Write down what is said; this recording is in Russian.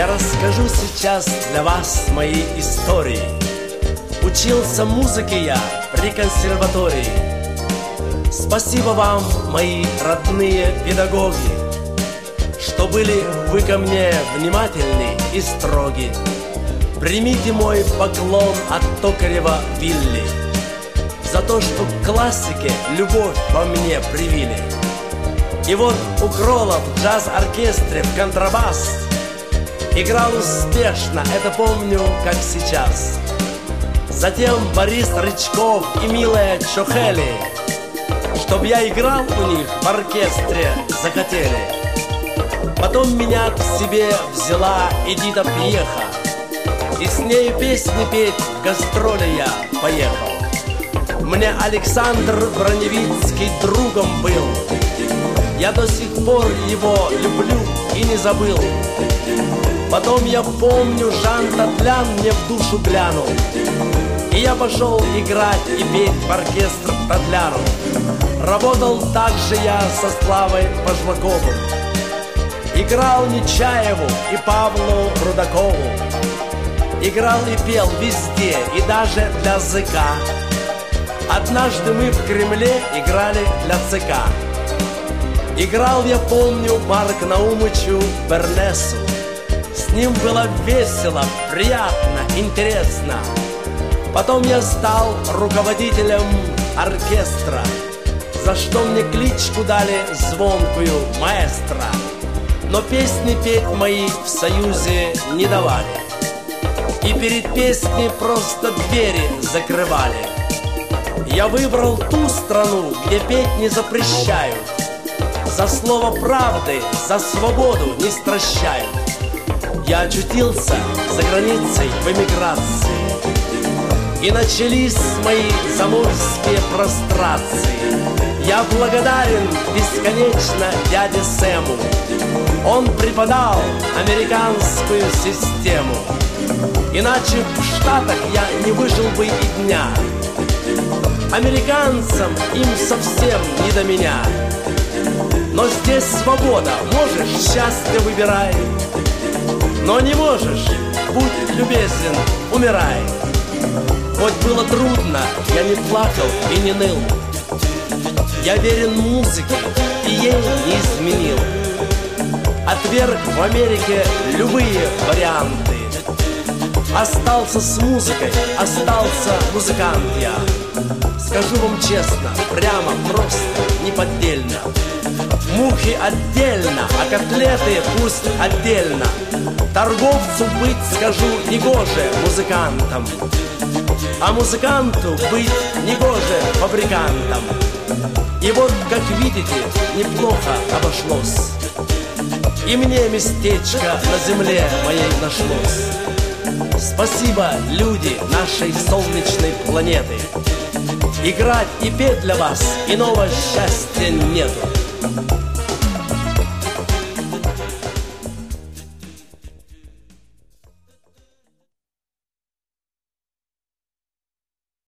Я расскажу сейчас для вас мои истории. Учился музыке я при консерватории. Спасибо вам, мои родные педагоги, что были вы ко мне внимательны и строги. Примите мой поклон от Токарева Вилли за то, что к классике любовь во мне привили. И вот у Крола в джаз-оркестре в контрабас играл успешно, это помню, как сейчас. Затем Борис Рычков и милая Чохели, чтоб я играл у них в оркестре, захотели. Потом меня к себе взяла Эдита Пьеха, и с ней песни петь в гастроли я поехал. Мне Александр Броневицкий другом был, я до сих пор его люблю и не забыл. Потом я помню, Жан Татлян мне в душу глянул, и я пошел играть и петь в оркестр Татляну. Работал также я со Славой Башмаковым, играл Нечаеву и Павлу Рудакову. Играл и пел везде, и даже для ЗК. Однажды мы в Кремле играли для ЦК. Играл, я помню, Марк Наумычу Бернесу. С ним было весело, приятно, интересно. Потом я стал руководителем оркестра, за что мне кличку дали звонкую маэстро. Но песни петь мои в Союзе не давали, и перед песней просто двери закрывали. Я выбрал ту страну, где петь не запрещают, за слово правды, за свободу не стращают. Я очутился за границей в эмиграции, и начались мои заморские прострации. Я благодарен бесконечно дяде Сэму, он преподал американскую систему. Иначе в Штатах я не выжил бы и дня. Американцам им совсем не до меня. Но здесь свобода, можешь, счастье выбирай. Но не можешь, будь любезен, умирай. Хоть было трудно, я не плакал и не ныл. Я верен музыке и ей не изменил. Отверг в Америке любые варианты. Остался с музыкой, остался музыкант я. Скажу вам честно, прямо, просто, неподдельно. Мухи отдельно, а котлеты пусть отдельно. Торговцу быть, скажу, негоже музыкантам, а музыканту быть негоже фабрикантам. И вот, как видите, неплохо обошлось, и мне местечко на земле моей нашлось. Спасибо, люди нашей солнечной планеты. Играть и петь для вас иного счастья нету.